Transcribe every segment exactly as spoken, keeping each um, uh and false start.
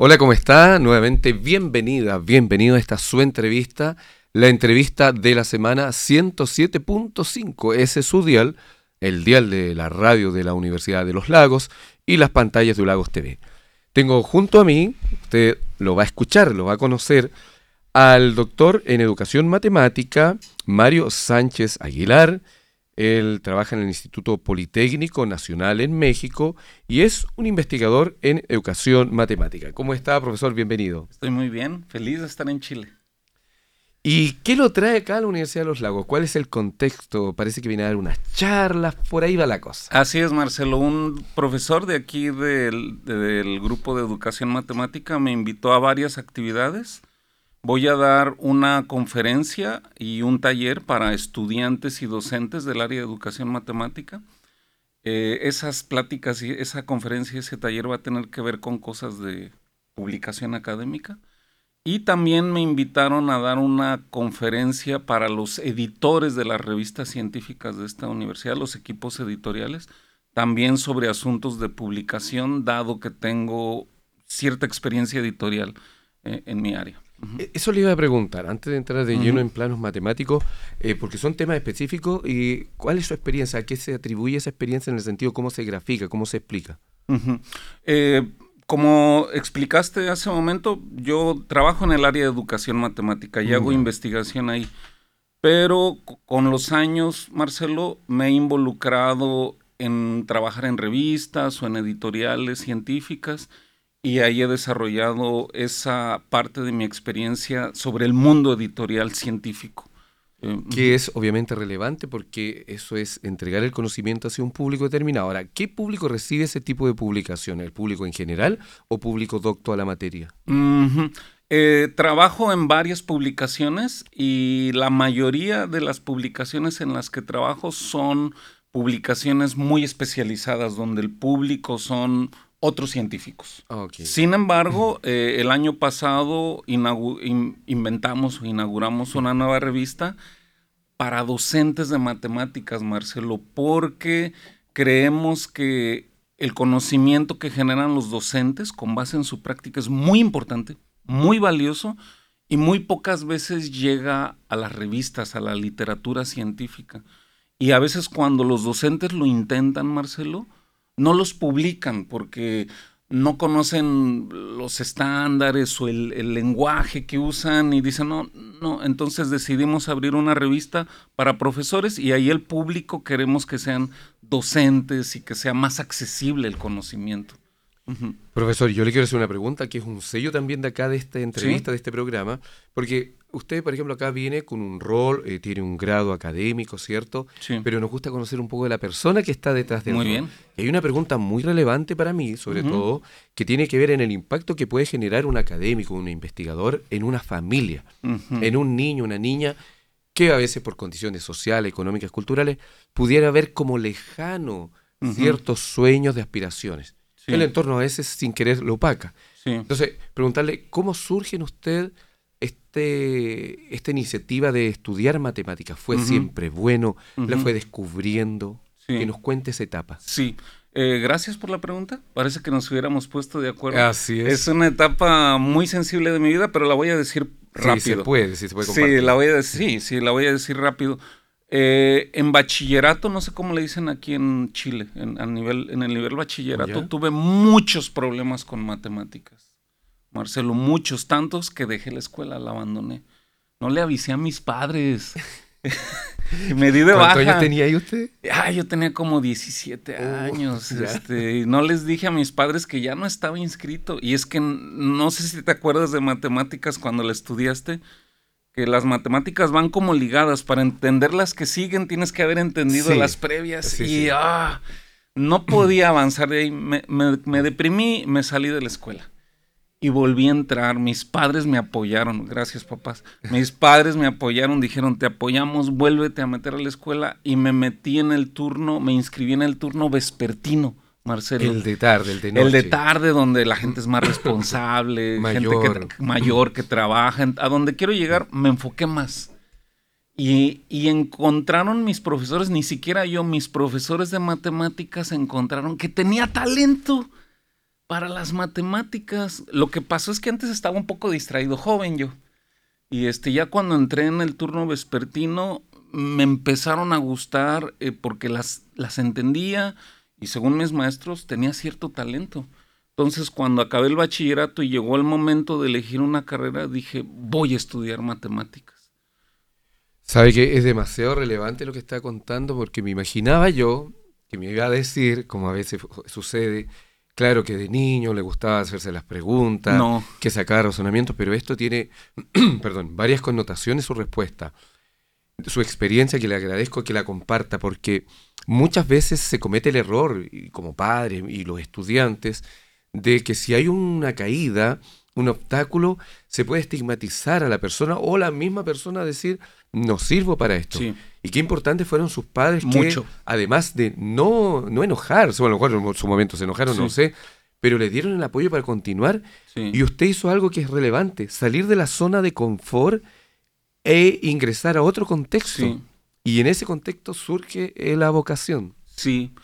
Hola, ¿cómo está? Nuevamente bienvenida, bienvenido a esta su entrevista, la entrevista de la semana ciento siete punto cinco. Ese es su dial, el dial de la radio de la Universidad de los Lagos y las pantallas de Lagos T V. Tengo junto a mí, usted lo va a escuchar, lo va a conocer, al doctor en Educación Matemática, Mario Sánchez Aguilar. Él trabaja en el Instituto Politécnico Nacional en México y es un investigador en educación matemática. ¿Cómo está, profesor? Bienvenido. Estoy muy bien, feliz de estar en Chile. ¿Y qué lo trae acá a la Universidad de los Lagos? ¿Cuál es el contexto? Parece que viene a dar unas charlas, por ahí va la cosa. Así es, Marcelo, un profesor de aquí del, del grupo de educación matemática me invitó a varias actividades. Voy a dar una conferencia y un taller para estudiantes y docentes del área de educación matemática. Eh, esas pláticas y esa conferencia y ese taller va a tener que ver con cosas de publicación académica. Y también me invitaron a dar una conferencia para los editores de las revistas científicas de esta universidad, los equipos editoriales, también sobre asuntos de publicación, dado que tengo cierta experiencia editorial eh, en mi área. Uh-huh. Eso le iba a preguntar, antes de entrar de lleno uh-huh. en planos matemáticos, eh, porque son temas específicos, y ¿cuál es su experiencia? ¿A qué se atribuye esa experiencia en el sentido cómo se grafica, cómo se explica? Uh-huh. Eh, como explicaste hace un momento, yo trabajo en el área de educación matemática y uh-huh. hago investigación ahí, pero con los años, Marcelo, me he involucrado en trabajar en revistas o en editoriales científicas, y ahí he desarrollado esa parte de mi experiencia sobre el mundo editorial científico. Que es obviamente relevante porque eso es entregar el conocimiento hacia un público determinado. Ahora, ¿qué público recibe ese tipo de publicaciones? ¿El público en general o público docto a la materia? Uh-huh. Eh, trabajo en varias publicaciones y la mayoría de las publicaciones en las que trabajo son publicaciones muy especializadas, donde el público son otros científicos. Okay. Sin embargo, eh, el año pasado inagu- in- inventamos o inauguramos una nueva revista para docentes de matemáticas, Marcelo, porque creemos que el conocimiento que generan los docentes con base en su práctica es muy importante, muy valioso y muy pocas veces llega a las revistas, a la literatura científica. Y a veces cuando los docentes lo intentan, Marcelo, no los publican porque no conocen los estándares o el, el lenguaje que usan y dicen, no, no, entonces decidimos abrir una revista para profesores y ahí el público queremos que sean docentes y que sea más accesible el conocimiento. Uh-huh. Profesor, yo le quiero hacer una pregunta que es un sello también de acá de esta entrevista, ¿sí? De este programa, porque usted, por ejemplo, acá viene con un rol, eh, tiene un grado académico, ¿cierto? Sí. Pero nos gusta conocer un poco de la persona que está detrás del Muy rol. bien. Y hay una pregunta muy relevante para mí, sobre uh-huh. todo, que tiene que ver en el impacto que puede generar un académico, un investigador en una familia, uh-huh. en un niño, una niña, que a veces por condiciones sociales, económicas, culturales, pudiera ver como lejano uh-huh. ciertos sueños de aspiraciones. Sí. El entorno a veces sin querer lo opaca. Sí. Entonces, preguntarle, ¿cómo surge en usted este, esta iniciativa de estudiar matemáticas? ¿Fue uh-huh. siempre bueno? Uh-huh. ¿La fue descubriendo? Sí. Que nos cuente esa etapa. Sí, eh, gracias por la pregunta. Parece que nos hubiéramos puesto de acuerdo. Así es. Es una etapa muy sensible de mi vida, pero la voy a decir rápido. Sí, se puede, sí se puede compartir. Sí, la voy a decir, sí, sí, la voy a decir rápido. Eh, en bachillerato, no sé cómo le dicen aquí en Chile, en, a nivel, en el nivel bachillerato, ¿ya? Tuve muchos problemas con matemáticas. Marcelo, muchos, tantos que dejé la escuela, la abandoné. No le avisé a mis padres. Me di de baja. ¿Cuántos años tenía ahí usted? Ah, yo tenía como diecisiete años. Uh, este, y no les dije a mis padres que ya no estaba inscrito. Y es que no sé si te acuerdas de matemáticas cuando la estudiaste, que las matemáticas van como ligadas. Para entender las que siguen tienes que haber entendido sí, las previas. Sí, y sí. Ah, no podía avanzar de ahí. Me, me, me deprimí, me salí de la escuela. Y volví a entrar. Mis padres me apoyaron. Gracias, papás. Mis padres me apoyaron. Dijeron, te apoyamos, vuélvete a meter a la escuela. Y me metí en el turno, me inscribí en el turno vespertino, Marcelo. El de tarde, el de noche. El de tarde, donde la gente es más responsable, mayor. gente que, mayor, que trabaja. A donde quiero llegar, me enfoqué más. Y, y encontraron mis profesores, ni siquiera yo, mis profesores de matemáticas encontraron que tenía talento. Para las matemáticas, lo que pasó es que antes estaba un poco distraído, joven yo. Y este, ya cuando entré en el turno vespertino, me empezaron a gustar eh, porque las, las entendía y según mis maestros tenía cierto talento. Entonces, cuando acabé el bachillerato y llegó el momento de elegir una carrera, dije, voy a estudiar matemáticas. Sabe que es demasiado relevante lo que está contando porque me imaginaba yo que me iba a decir, como a veces sucede, claro que de niño le gustaba hacerse las preguntas, No. que sacaba razonamientos, pero esto tiene, perdón, varias connotaciones su respuesta. Su experiencia, que le agradezco que la comparta, porque muchas veces se comete el error, y como padres y los estudiantes, de que si hay una caída, un obstáculo, se puede estigmatizar a la persona o la misma persona decir, no sirvo para esto. Sí. Y qué importantes fueron sus padres Mucho. que, además de no, no enojarse, bueno, a lo mejor en su momento se enojaron, Sí. no sé, pero le dieron el apoyo para continuar. Sí. Y usted hizo algo que es relevante, salir de la zona de confort e ingresar a otro contexto. Sí. Y en ese contexto surge eh, la vocación. Sí.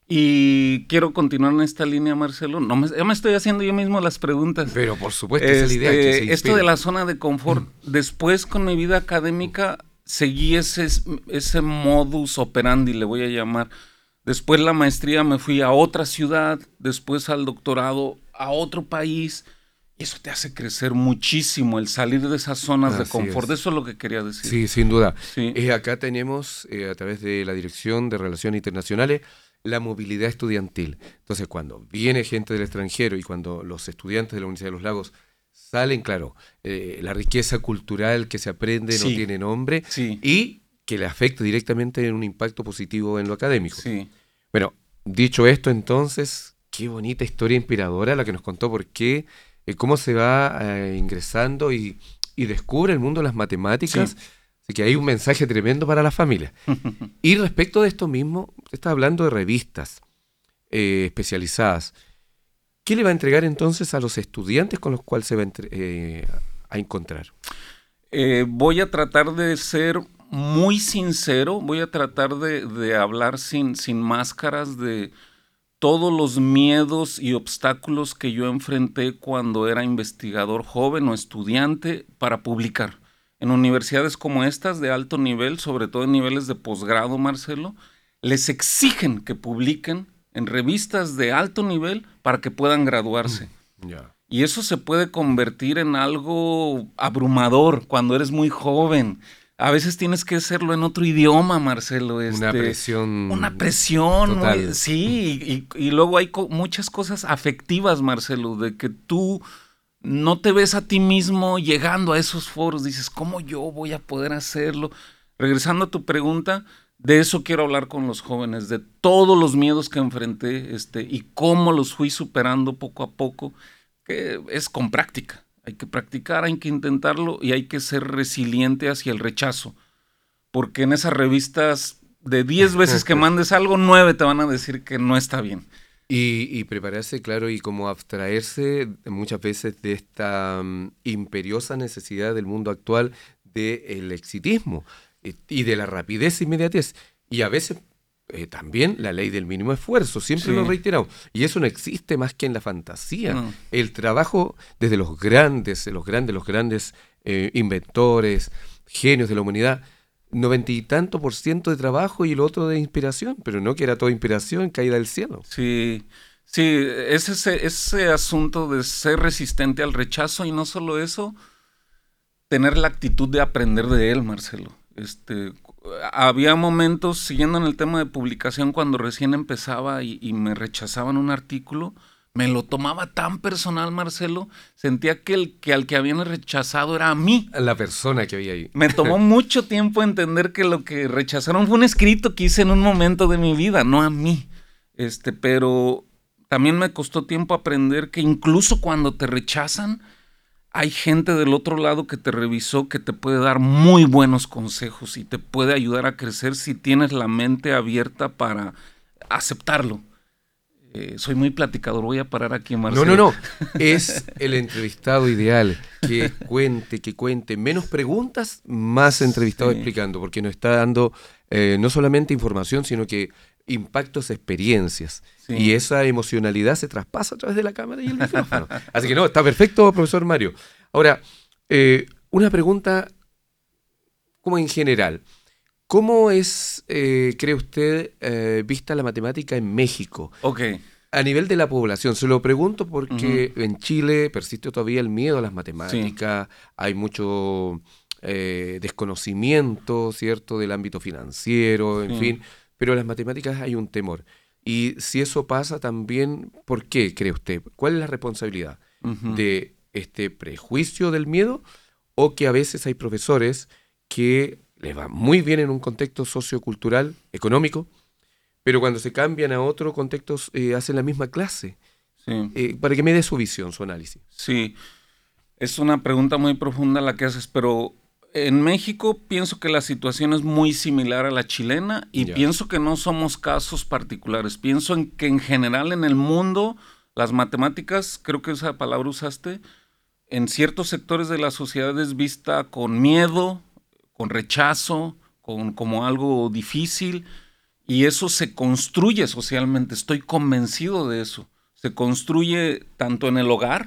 Y quiero continuar en esta línea, Marcelo. No me, ya me estoy haciendo yo mismo las preguntas. Pero por supuesto, esa es la idea. Este, Que se esto inspire. de la zona de confort. Después, con mi vida académica, seguí ese, ese modus operandi, le voy a llamar. Después la maestría me fui a otra ciudad, después al doctorado a otro país. Y eso te hace crecer muchísimo, el salir de esas zonas Así de confort. es. Eso es lo que quería decir. Sí, sin duda. Sí. Eh, acá tenemos, eh, a través de la Dirección de Relaciones Internacionales, la movilidad estudiantil. Entonces, cuando viene gente del extranjero y cuando los estudiantes de la Universidad de los Lagos salen, claro, eh, la riqueza cultural que se aprende no Sí. tiene nombre Sí. y que le afecta directamente en un impacto positivo en lo académico. Sí. Bueno, dicho esto, entonces, qué bonita historia inspiradora la que nos contó, por qué, eh, cómo se va eh, ingresando y, y descubre el mundo de las matemáticas. Sí. Así que hay un mensaje tremendo para la familia. Y respecto de esto mismo, usted está hablando de revistas eh, especializadas. ¿Qué le va a entregar entonces a los estudiantes con los cuales se va a, entre- eh, a encontrar? Eh, voy a tratar de ser muy sincero, voy a tratar de, de hablar sin, sin máscaras de todos los miedos y obstáculos que yo enfrenté cuando era investigador joven o estudiante para publicar. En universidades como estas de alto nivel, sobre todo en niveles de posgrado, Marcelo, les exigen que publiquen en revistas de alto nivel para que puedan graduarse. Ya. Y eso se puede convertir en algo abrumador cuando eres muy joven. A veces tienes que hacerlo en otro idioma, Marcelo. Este, Una presión. Una presión. total. Muy, sí, y, y luego hay co- muchas cosas afectivas, Marcelo, de que tú no te ves a ti mismo llegando a esos foros. Dices, ¿cómo yo voy a poder hacerlo? Regresando a tu pregunta, de eso quiero hablar con los jóvenes, de todos los miedos que enfrenté este, y cómo los fui superando poco a poco, que es con práctica. Hay que practicar, hay que intentarlo y hay que ser resiliente hacia el rechazo. Porque en esas revistas, de diez veces que mandes algo, nueve te van a decir que no está bien. Y, y prepararse, claro, y como abstraerse muchas veces de esta um, imperiosa necesidad del mundo actual del exitismo eh, y de la rapidez e inmediatez. Y a veces eh, también la ley del mínimo esfuerzo, siempre Sí. lo reiteramos. Y eso no existe más que en la fantasía. No. El trabajo desde los grandes, los grandes, los grandes eh, inventores, genios de la humanidad, noventa y tanto por ciento de trabajo y el otro de inspiración, pero no que era toda inspiración caída del cielo. Sí, sí, es ese, ese asunto de ser resistente al rechazo y no solo eso, tener la actitud de aprender de él, Marcelo. Este, había momentos, siguiendo en el tema de publicación, cuando recién empezaba y, y me rechazaban un artículo, me lo tomaba tan personal, Marcelo, sentía que el que al que habían rechazado era a mí. La persona que había ahí. Me tomó mucho tiempo entender que lo que rechazaron fue un escrito que hice en un momento de mi vida, no a mí. Este, pero también me costó tiempo aprender que incluso cuando te rechazan, hay gente del otro lado que te revisó, que te puede dar muy buenos consejos y te puede ayudar a crecer si tienes la mente abierta para aceptarlo. Eh, soy muy platicador, voy a parar aquí, Marcelo. No, no, no. Es el entrevistado ideal. Que cuente, que cuente. Menos preguntas, más entrevistado Sí. explicando, porque nos está dando eh, no solamente información, sino que impactos, experiencias. Sí. Y esa emocionalidad se traspasa a través de la cámara y el micrófono. Así que no, está perfecto, profesor Mario. Ahora, eh, una pregunta como en general. ¿Cómo es, eh, cree usted, eh, vista la matemática en México? Ok. A nivel de la población, se lo pregunto porque Uh-huh. en Chile persiste todavía el miedo a las matemáticas, sí. Hay mucho eh, desconocimiento, ¿cierto?, del ámbito financiero, en sí. fin, pero las matemáticas hay un temor. Y si eso pasa también, ¿por qué cree usted? ¿Cuál es la responsabilidad? Uh-huh. ¿De este prejuicio del miedo o que a veces hay profesores que les va muy bien en un contexto sociocultural, económico, pero cuando se cambian a otro contexto eh, hacen la misma clase? Sí. Eh, para que me dé su visión, su análisis. Sí, es una pregunta muy profunda la que haces, pero en México pienso que la situación es muy similar a la chilena y ya. Pienso que no somos casos particulares. Pienso en que en general en el mundo las matemáticas, creo que esa palabra usaste, en ciertos sectores de la sociedad es vista con miedo, con rechazo, con, como algo difícil. Y eso se construye socialmente, estoy convencido de eso. Se construye tanto en el hogar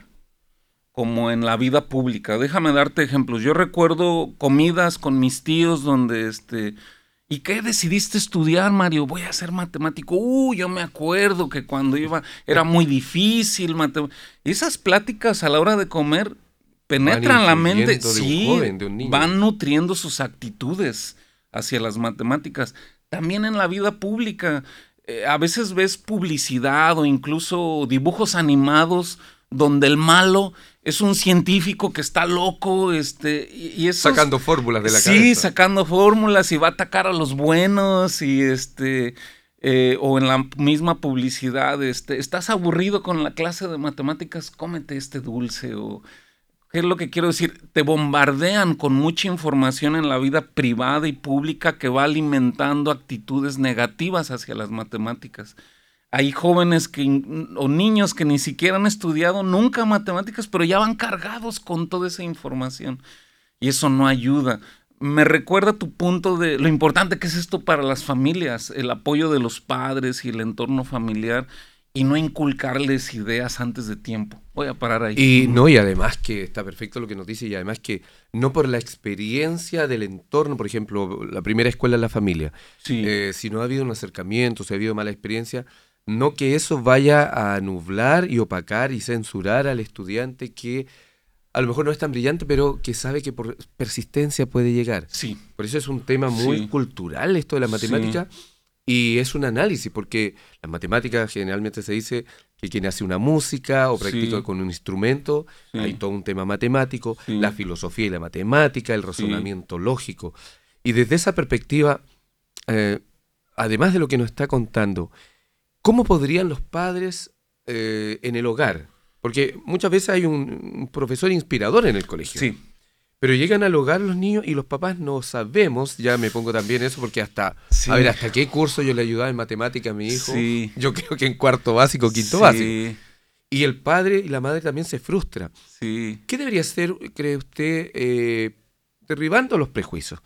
como en la vida pública. Déjame darte ejemplos. Yo recuerdo comidas con mis tíos donde, este, ¿y qué decidiste estudiar, Mario? Voy a ser matemático. Uh, yo me acuerdo que cuando iba era muy difícil. Matem- Esas pláticas a la hora de comer penetran la mente. De sí, un joven, de un niño. Van nutriendo sus actitudes hacia las matemáticas. También en la vida pública, eh, a veces ves publicidad o incluso dibujos animados donde el malo es un científico que está loco, este, y, y esos, sacando fórmulas de la sí, cabeza. Sí, sacando fórmulas y va a atacar a los buenos y este, eh, o en la misma publicidad, este, estás aburrido con la clase de matemáticas, cómete este dulce o ¿qué es lo que quiero decir? Te bombardean con mucha información en la vida privada y pública que va alimentando actitudes negativas hacia las matemáticas. Hay jóvenes que, o niños que ni siquiera han estudiado nunca matemáticas, pero ya van cargados con toda esa información. Y eso no ayuda. Me recuerda tu punto de lo importante que es esto para las familias, el apoyo de los padres y el entorno familiar. Y no inculcarles ideas antes de tiempo. Voy a parar ahí. Y no, y además que está perfecto lo que nos dice, y además que no por la experiencia del entorno, por ejemplo, la primera escuela es la familia. Sí. Eh, si no ha habido un acercamiento, si ha habido mala experiencia, no que eso vaya a nublar y opacar y censurar al estudiante que a lo mejor no es tan brillante, pero que sabe que por persistencia puede llegar. Sí. Por eso es un tema muy sí. cultural esto de la matemática. Sí. Y es un análisis, porque las matemáticas generalmente se dice que quien hace una música o practica sí. con un instrumento, sí. hay todo un tema matemático, sí. la filosofía y la matemática, el razonamiento sí. lógico. Y desde esa perspectiva, eh, además de lo que nos está contando, ¿cómo podrían los padres eh, en el hogar? Porque muchas veces hay un, un profesor inspirador en el colegio. Sí. Pero llegan al hogar los niños y los papás no sabemos, ya me pongo también eso, porque hasta, sí. a ver, hasta qué curso yo le ayudaba en matemática a mi hijo, sí. yo creo que en cuarto básico, quinto sí. básico. Y el padre y la madre también se frustra. Sí. ¿Qué debería hacer, cree usted, eh, derribando los prejuicios?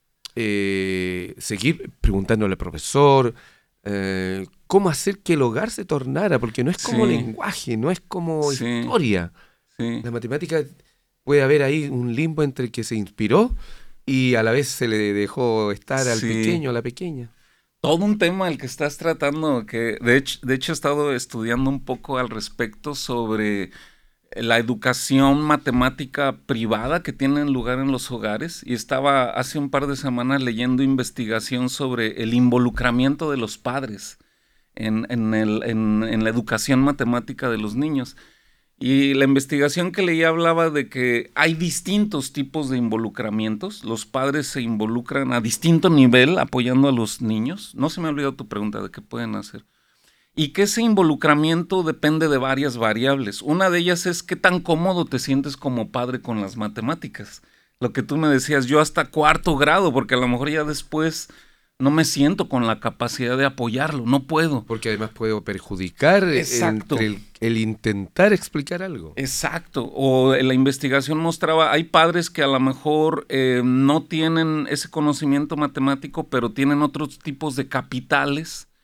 Eh, seguir preguntándole al profesor, eh, cómo hacer que el hogar se tornara, porque no es como sí. lenguaje, no es como sí. historia. Sí. La matemática... Puede haber ahí un limbo entre el que se inspiró y a la vez se le dejó estar al sí. pequeño, a la pequeña. Todo un tema el que estás tratando, que de hecho, de hecho he estado estudiando un poco al respecto sobre la educación matemática privada que tiene lugar en los hogares, y estaba hace un par de semanas leyendo investigación sobre el involucramiento de los padres en, en, el, en, en la educación matemática de los niños. Y la investigación que leí hablaba de que hay distintos tipos de involucramientos. Los padres se involucran a distinto nivel apoyando a los niños. No se me ha olvidado tu pregunta de qué pueden hacer. Y que ese involucramiento depende de varias variables. Una de ellas es qué tan cómodo te sientes como padre con las matemáticas. Lo que tú me decías, yo hasta cuarto grado, porque a lo mejor ya después... no me siento con la capacidad de apoyarlo, no puedo. Porque además puedo perjudicar Exacto. entre el, el intentar explicar algo. Exacto, o la investigación mostraba, hay padres que a lo mejor eh, no tienen ese conocimiento matemático, pero tienen otros tipos de capitales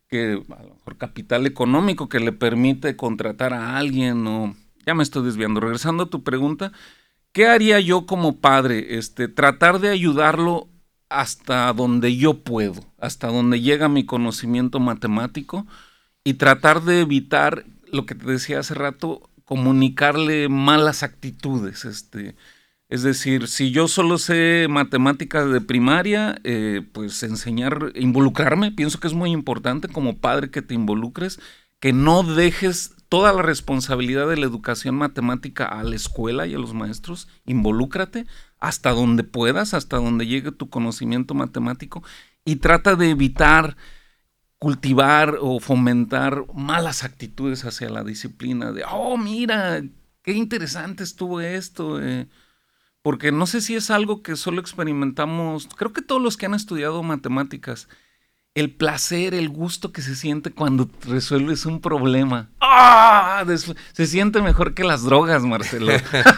que a lo mejor capital económico que le permite contratar a alguien o... Ya me estoy desviando. Regresando a tu pregunta, ¿qué haría yo como padre? Este, tratar de ayudarlo hasta donde yo puedo, hasta donde llega mi conocimiento matemático y tratar de evitar lo que te decía hace rato, comunicarle malas actitudes. Este, es decir, si yo solo sé matemáticas de primaria, eh, pues enseñar, involucrarme, pienso que es muy importante como padre que te involucres, que no dejes toda la responsabilidad de la educación matemática a la escuela y a los maestros. Involúcrate hasta donde puedas, hasta donde llegue tu conocimiento matemático y trata de evitar cultivar o fomentar malas actitudes hacia la disciplina de, oh, mira, qué interesante estuvo esto, eh. porque no sé si es algo que solo experimentamos, creo que todos los que han estudiado matemáticas, el placer, el gusto que se siente cuando resuelves un problema. ¡Ah! Se siente mejor que las drogas, Marcelo.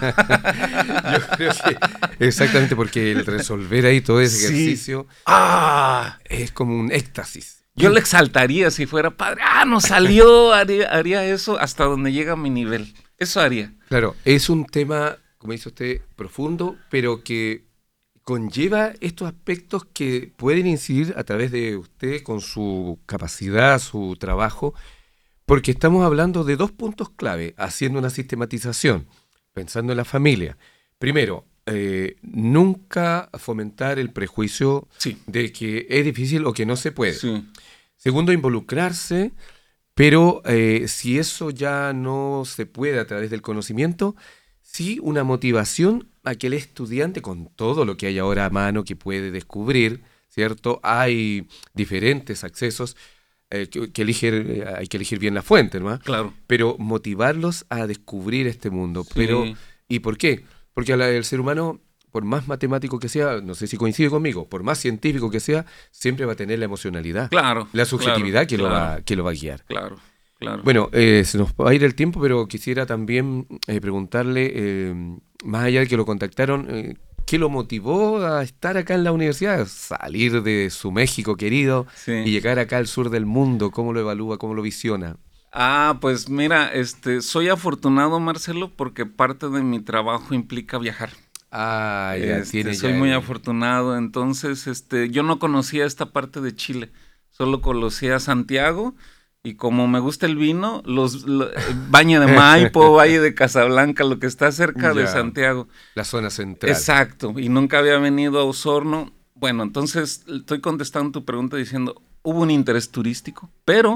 Yo creo que exactamente, porque el resolver ahí todo ese sí. ejercicio ¡Ah! es como un éxtasis. Yo le exaltaría si fuera padre. ¡Ah, no salió! Haría, haría eso hasta donde llega mi nivel. Eso haría. Claro, es un tema, como dice usted, profundo, pero que conlleva estos aspectos que pueden incidir a través de usted con su capacidad, su trabajo, porque estamos hablando de dos puntos clave, haciendo una sistematización, pensando en la familia. Primero, eh, nunca fomentar el prejuicio sí. de que es difícil o que no se puede. Sí. Segundo, involucrarse, pero eh, si eso ya no se puede a través del conocimiento, sí una motivación a que el estudiante, con todo lo que hay ahora a mano que puede descubrir, ¿cierto? Hay diferentes accesos, eh, que, que elegir, eh, hay que elegir bien la fuente, ¿no? Claro. Pero motivarlos a descubrir este mundo. Sí. Pero, ¿y por qué? Porque el ser humano, por más matemático que sea, no sé si coincide conmigo, por más científico que sea, siempre va a tener la emocionalidad, claro, la subjetividad claro, que, claro. Lo va, que lo va a guiar. Claro. Claro. Bueno, eh, se nos va a ir el tiempo, pero quisiera también eh, preguntarle, eh, más allá de que lo contactaron, eh, ¿qué lo motivó a estar acá en la universidad? Salir de su México querido sí. y llegar acá al sur del mundo. ¿Cómo lo evalúa? ¿Cómo lo visiona? Ah, pues mira, este, soy afortunado, Marcelo, porque parte de mi trabajo implica viajar. Ah, ya este, tiene soy ya muy el... afortunado. Entonces, este, yo no conocía esta parte de Chile, solo conocía Santiago. Y como me gusta el vino, los, los Valle de Maipo, Valle de Casablanca, lo que está cerca ya, de Santiago. La zona central. Exacto, y nunca había venido a Osorno. Bueno, entonces estoy contestando tu pregunta diciendo, hubo un interés turístico, pero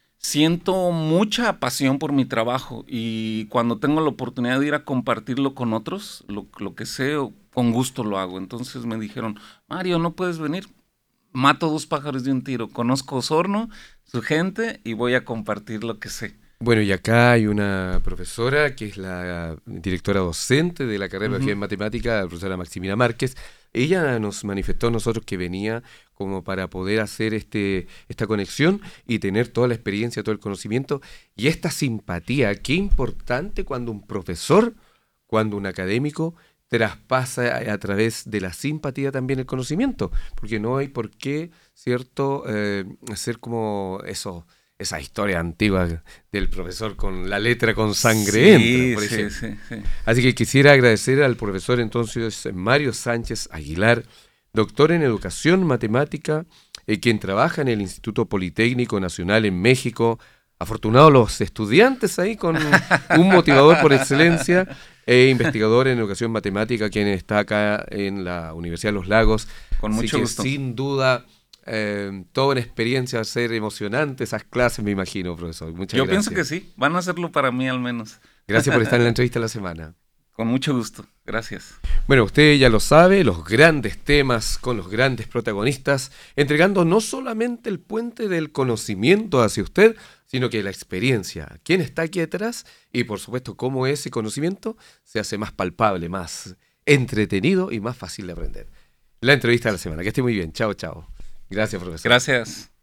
siento mucha pasión por mi trabajo y cuando tengo la oportunidad de ir a compartirlo con otros, lo, lo que sé, con gusto lo hago. Entonces me dijeron, Mario, ¿no puedes venir? Mato dos pájaros de un tiro. Conozco Osorno, su gente, y voy a compartir lo que sé. Bueno, y acá hay una profesora que es la directora docente de la carrera de Biología en Matemática, la profesora Maximina Márquez. Ella nos manifestó a nosotros que venía como para poder hacer este esta conexión y tener toda la experiencia, todo el conocimiento y esta simpatía. Qué importante cuando un profesor, cuando un académico traspasa a, a través de la simpatía también el conocimiento, porque no hay por qué, ¿cierto?, eh, hacer como eso, esa historia antigua del profesor con la letra con sangre sí, entra, por sí, ejemplo. sí, sí. Así que quisiera agradecer al profesor entonces Mario Sánchez Aguilar, doctor en Educación Matemática, eh, quien trabaja en el Instituto Politécnico Nacional en México. Afortunados los estudiantes ahí con un motivador por excelencia, e investigador en educación matemática, quien está acá en la Universidad de los Lagos. Con Así mucho que gusto. sin duda, eh, toda una experiencia, va a ser emocionante esas clases, me imagino, profesor. Muchas Yo gracias. pienso que sí, van a hacerlo para mí al menos. Gracias por estar en la entrevista de la semana. Con mucho gusto, gracias. Bueno, usted ya lo sabe, los grandes temas con los grandes protagonistas, entregando no solamente el puente del conocimiento hacia usted, sino que la experiencia, quién está aquí detrás y por supuesto cómo ese conocimiento se hace más palpable, más entretenido y más fácil de aprender. La entrevista de la semana, que esté muy bien. Chao, chao. Gracias, profesor. Gracias.